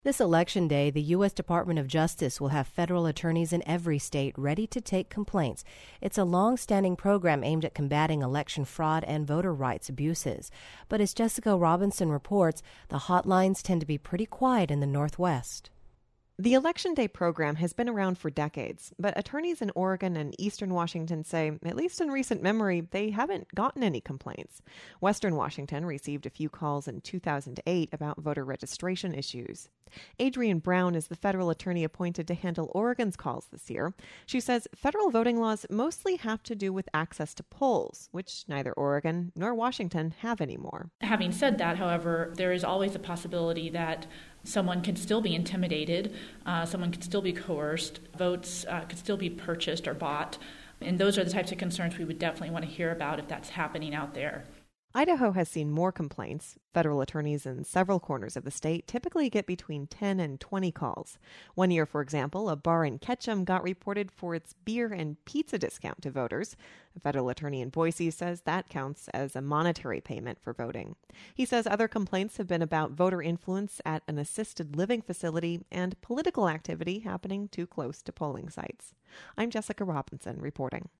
This election day, the U.S. Department of Justice will have federal attorneys in every state ready to take complaints. It's a long-standing program aimed at combating election fraud and voter rights abuses. But as Jessica Robinson reports, the hotlines tend to be pretty quiet in the Northwest. The Election Day program has been around for decades, but attorneys in Oregon and Eastern Washington say, at least in recent memory, they haven't gotten any complaints. Western Washington received a few calls in 2008 about voter registration issues. Adrienne Brown is the federal attorney appointed to handle Oregon's calls this year. She says federal voting laws mostly have to do with access to polls, which neither Oregon nor Washington have anymore. Having said that, however, there is always a possibility that someone can still be intimidated, someone can still be coerced, votes could still be purchased or bought, and those are the types of concerns we would definitely want to hear about if that's happening out there. Idaho has seen more complaints. Federal attorneys in several corners of the state typically get between 10 and 20 calls. One year, for example, a bar in Ketchum got reported for its beer and pizza discount to voters. A federal attorney in Boise says that counts as a monetary payment for voting. He says other complaints have been about voter influence at an assisted living facility and political activity happening too close to polling sites. I'm Jessica Robinson reporting.